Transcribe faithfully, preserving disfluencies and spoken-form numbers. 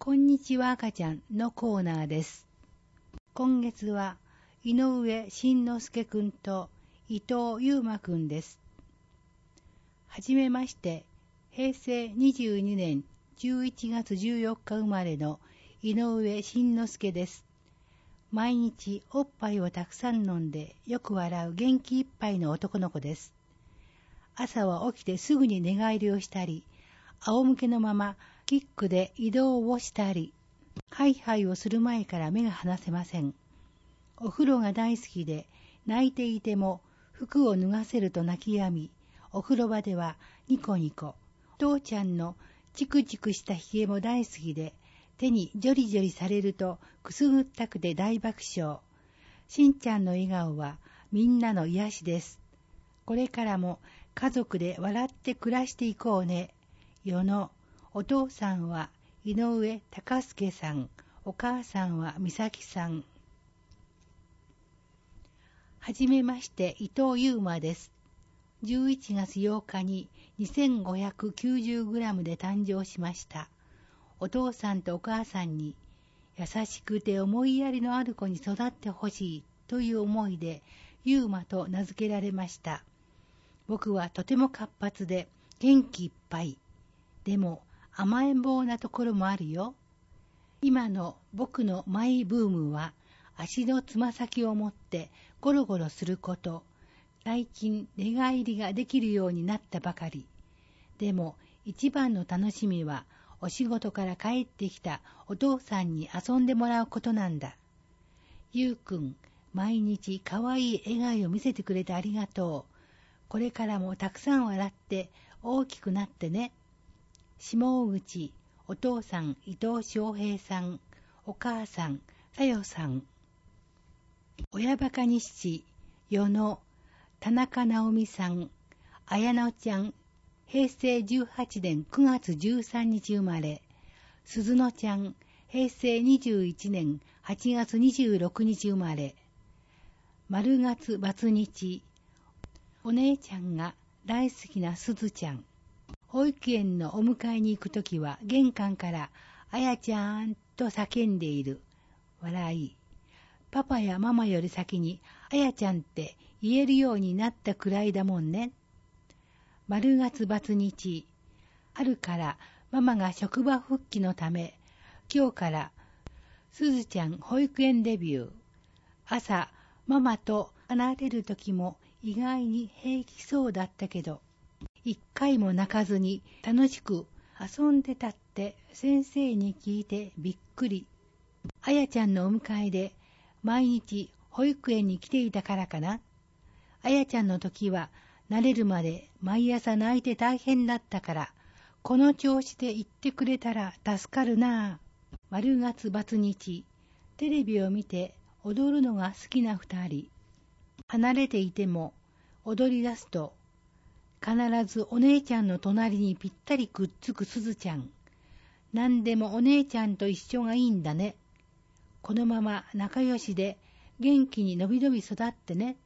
こんにちは赤ちゃんのコーナーです。今月は井上慎之介くんと伊藤優馬くんです。はじめまして、へいせいにじゅうにねんじゅういちがつじゅうよっか生まれの井上慎之介です。毎日おっぱいをたくさん飲んでよく笑う元気いっぱいの男の子です。朝は起きてすぐに寝返りをしたり、仰向けのままキックで移動をしたり、ハイハイをする前から目が離せません。お風呂が大好きで、泣いていても服を脱がせると泣き止み、お風呂場ではニコニコ。父ちゃんのチクチクしたひげも大好きで、手にジョリジョリされるとくすぐったくて大爆笑。しんちゃんの笑顔はみんなの癒しです。これからも家族で笑って暮らしていこうね。世のお父さんは井上隆介さん、お母さんは美咲さん。はじめまして伊藤優馬です。じゅういちがつようかに にせんごひゃくきゅうじゅうグラム で誕生しました。お父さんとお母さんに優しくて思いやりのある子に育ってほしいという思いで優馬と名付けられました。僕はとても活発で元気いっぱい。でも甘えん坊なところもあるよ。今の僕のマイブームは足のつま先を持ってゴロゴロすること。最近寝返りができるようになったばかり。でも一番の楽しみはお仕事から帰ってきたお父さんに遊んでもらうことなんだ。ゆうくん、毎日かわいい笑顔を見せてくれてありがとう。これからもたくさん笑って大きくなってね。下口、お父さん伊藤翔平さん、お母さんさよさん。親バカ日誌、世の田中直美さん、綾乃ちゃん、へいせいじゅうはちねんくがつじゅうさんにち生まれ、鈴乃ちゃん、へいせいにじゅういちねんはちがつにじゅうろくにち生まれ、丸月バツ日、お姉ちゃんが大好きな鈴ちゃん。保育園のお迎えに行くときは玄関からあやちゃんと叫んでいる。笑い。パパやママより先にあやちゃんって言えるようになったくらいだもんね。丸月バツ日。春からママが職場復帰のため、今日からすずちゃん保育園デビュー。朝、ママと離れるときも意外に平気そうだったけど、一回も泣かずに楽しく遊んでたって先生に聞いてびっくり。あやちゃんのお迎えで毎日保育園に来ていたからかな。あやちゃんの時は慣れるまで毎朝泣いて大変だったから、この調子で言ってくれたら助かるなぁ。丸月バツ日、テレビを見て踊るのが好きな二人。離れていても踊り出すと、必ずお姉ちゃんの隣にぴったりくっつくすずちゃん。何でもお姉ちゃんと一緒がいいんだね。このまま仲良しで元気にのびのび育ってね。